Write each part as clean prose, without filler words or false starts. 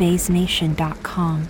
BaseNation.com.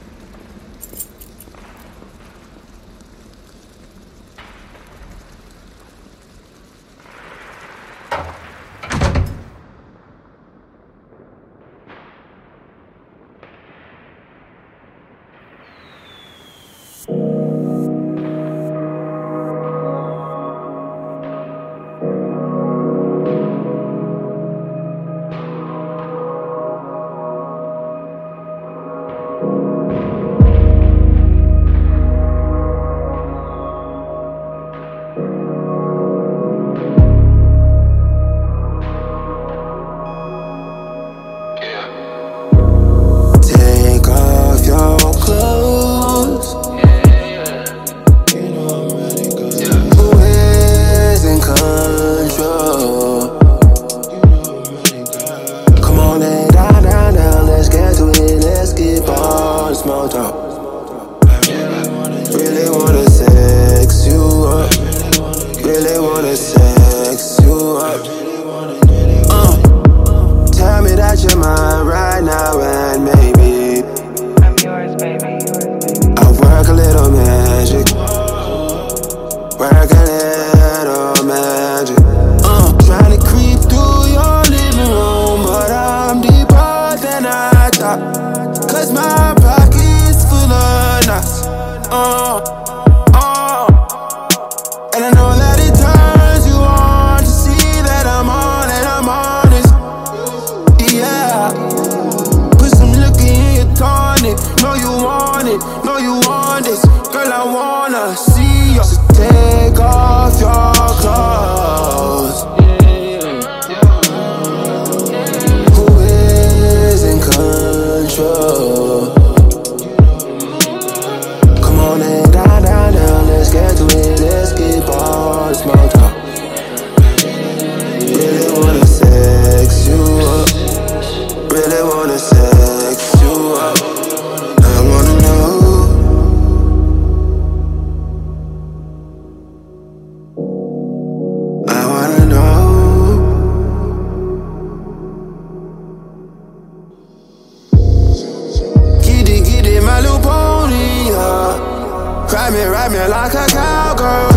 Ride me like a cowgirl.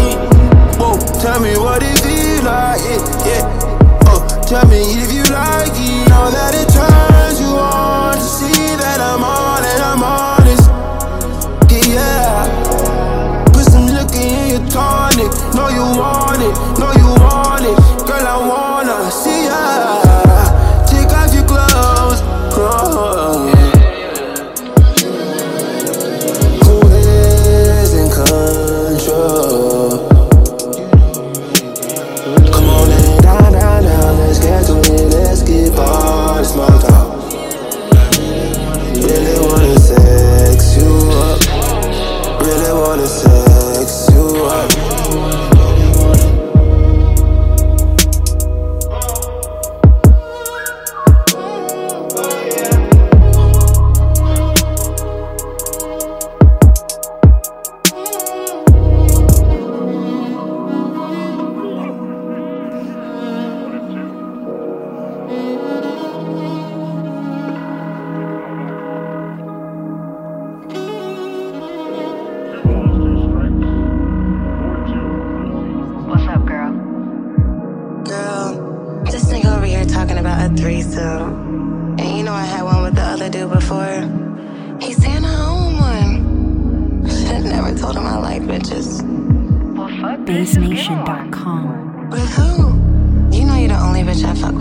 Whoa, tell me what it feel like. Tell me if you like it. Know that it turns you on to see that I'm on and I'm honest. Yeah. Put some liquor in your tonic. Know you want it, know you want it. Girl, I wanna see ya. Take off your clothes. Control. Come on and down, let's get to it, let's get all the small talk. Really wanna sex you up, really wanna sex you up. BaseNation.com. With who? You know you're the only bitch I fuck with.